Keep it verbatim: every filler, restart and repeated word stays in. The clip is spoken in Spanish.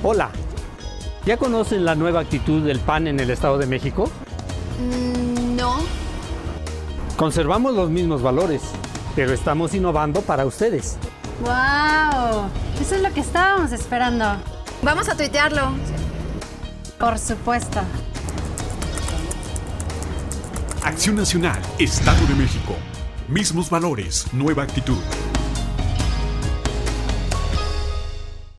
Hola, ¿ya conocen la nueva actitud del P A N en el Estado de México? Mm, no. Conservamos los mismos valores, pero estamos innovando para ustedes. ¡Wow! Eso es lo que estábamos esperando. Vamos a tuitearlo. Por supuesto. Acción Nacional, Estado de México. Mismos valores, nueva actitud.